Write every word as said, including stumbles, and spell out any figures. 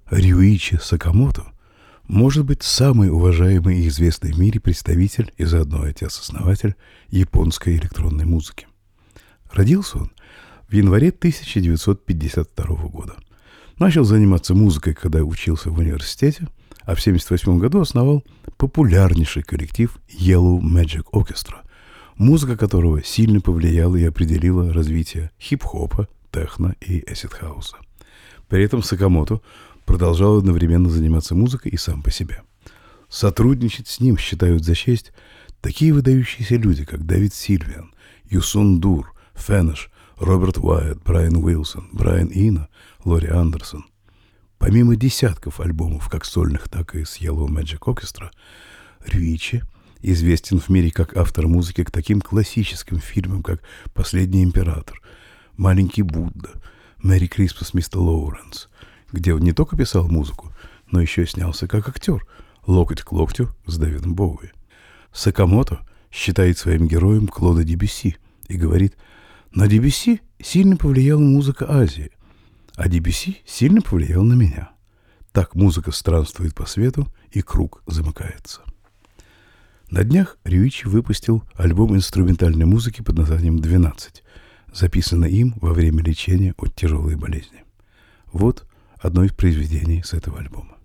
Рюичи Сакамото может быть самый уважаемый и известный в мире представитель и заодно отец-основатель японской электронной музыки. Родился он в январе тысяча девятьсот пятьдесят второго года. Начал заниматься музыкой, когда учился в университете, а в семьдесят восьмом году основал популярнейший коллектив Yellow Magic Orchestra, музыка которого сильно повлияла и определила развитие хип-хопа, техно и эсид-хауса. При этом Сакамото продолжал одновременно заниматься музыкой и сам по себе. Сотрудничать с ним считают за честь такие выдающиеся люди, как Дэвид Сильвиан, Юсун Дур, Фэныш, Роберт Уайт, Брайан Уилсон, Брайан Ино, Лори Андерсон. Помимо десятков альбомов, как сольных, так и с Yellow Magic Orchestra, Рюичи известен в мире как автор музыки к таким классическим фильмам, как «Последний император», «Маленький Будда», «Мэри Криспас, мистер Лоуренс», где он не только писал музыку, но еще и снялся как актер «Локоть к локтю» с Дэвидом Боуи. Сакамото считает своим героем Клода Дебюсси и говорит: «На Дебюсси сильно повлияла музыка Азии, а Дебюсси сильно повлиял на меня. Так музыка странствует по свету, и круг замыкается». На днях Рюичи выпустил альбом инструментальной музыки под названием «двенадцать», записанный им во время лечения от тяжелой болезни. Вот одно из произведений с этого альбома.